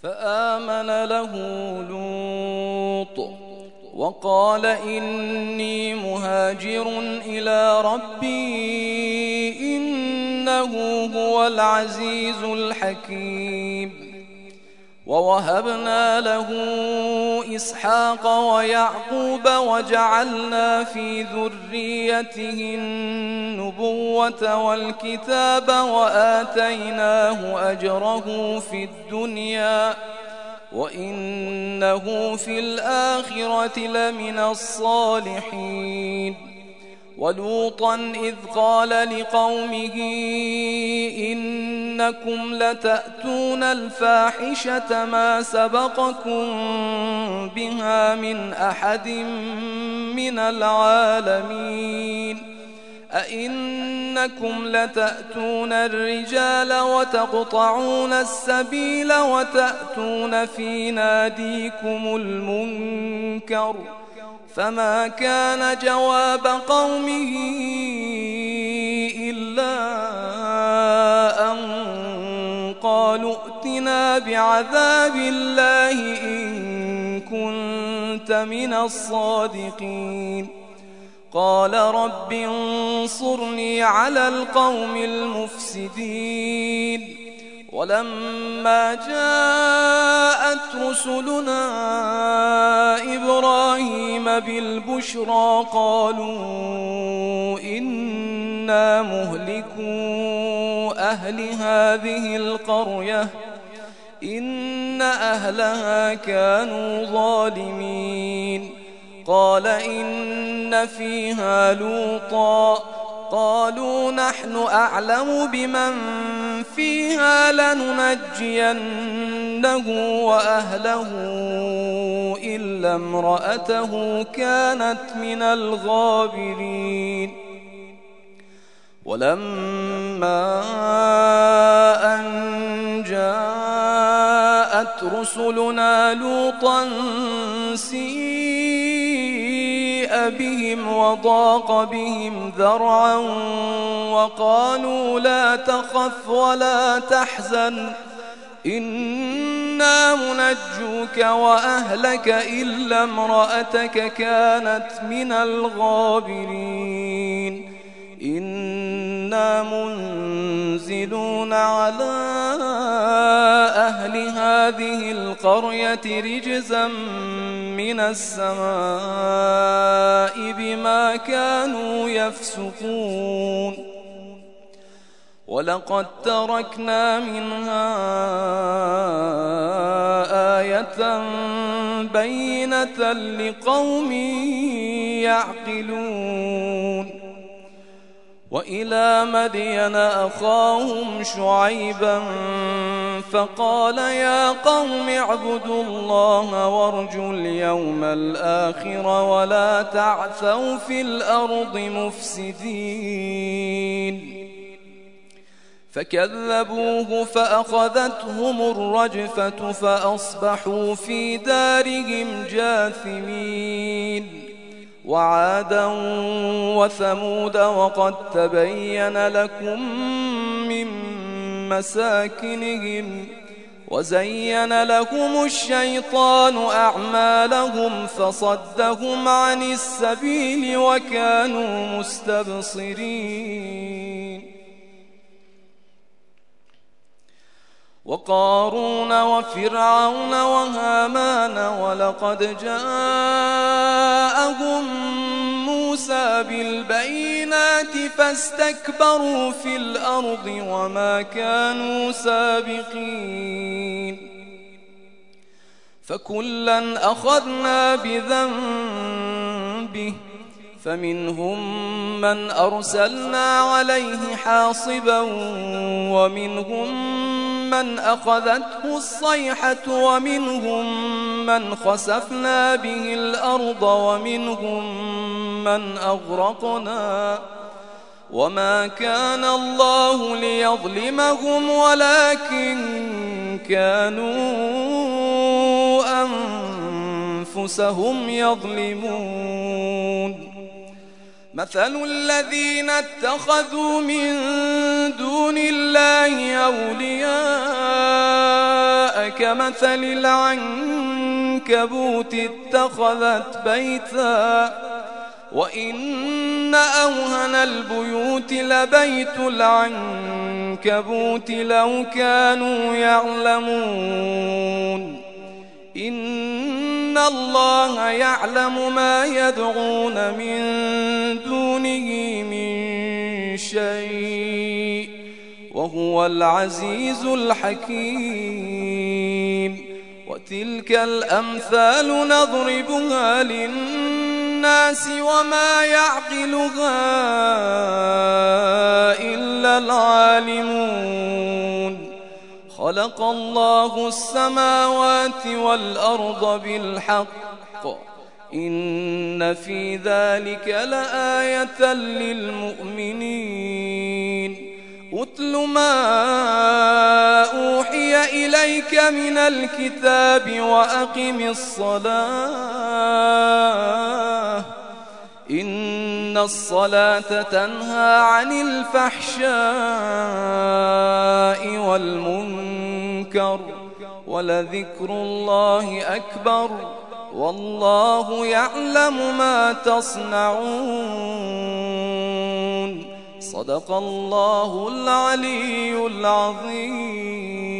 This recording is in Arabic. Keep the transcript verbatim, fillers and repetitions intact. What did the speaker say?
فآمن له لوط وقال إني مهاجر إلى ربي إنه هو العزيز الحكيم. ووهبنا له إسحاق ويعقوب وجعلنا في ذريته النبوة والكتاب وآتيناه أجره في الدنيا وإنه في الآخرة لمن الصالحين. ولوطا إذ قال لقومه إنكم لتأتون الفاحشة ما سبقكم بها من أحد من العالمين أئنكم لتأتون الرجال وتقطعون السبيل وتأتون في ناديكم المنكر فما كان جواب قومه إلا أن قالوا ائتنا بعذاب الله إن كنت من الصادقين. قال رب انصرني على القوم المفسدين. ولما جاءت رسلنا إبراهيم بالبشرى قالوا إنا مهلكو أهل هذه القرية إن أهلها كانوا ظالمين. قال إن فيها لوطا قالوا نحن أعلم بمن فيها لننجينه وأهله إلا امرأته كانت من الغابرين. ولما أن جاءت رسلنا لوطا سيء بهم وضاق بهم ذرعا وقالوا لا تخف ولا تحزن إنا منجوك وأهلك إلا امرأتك كانت من الغابرين إنا منزلون على أهل هذه القرية رجزا من السماء بما كانوا يفسقون. ولقد تركنا منها آية بينة لقوم يعقلون. وإلى مدين أخاهم شعيبا فقال يا قوم اعبدوا الله وارجوا اليوم الآخر ولا تعثوا في الأرض مفسدين. فكذبوه فأخذتهم الرجفة فأصبحوا في دارهم جاثمين. وعادا وثمود وقد تبين لكم من مساكنهم وزين لهم الشيطان أعمالهم فصدهم عن السبيل وكانوا مستبصرين. وقارون وفرعون وهامان ولقد جاءهم موسى بالبينات فاستكبروا في الأرض وما كانوا سابقين. فكلا أخذنا بذنبه فمنهم من أرسلنا عليه حاصبا ومنهم من أخذته الصيحة ومنهم من خسفنا به الأرض ومنهم من أغرقنا وما كان الله ليظلمهم ولكن كانوا أنفسهم يظلمون. مثل الذين اتخذوا من دون الله أولياء جاء كمثل العنكبوت اتخذت بيتا وإن أوهن البيوت لبيت العنكبوت لو كانوا يعلمون إن الله يعلم ما يدعون من دونه من شيء وهو العزيز الحكيم وتلك الأمثال نضربها للناس وما يعقلها إلا العالمون خلق الله السماوات والأرض بالحق إن في ذلك لآية للمؤمنين أتل ما أوحي إليك من الكتاب وأقم الصلاة إن الصلاة تنهى عن الفحشاء والمنكر ولذكر الله أكبر والله يعلم ما تصنعون صدق الله العلي العظيم.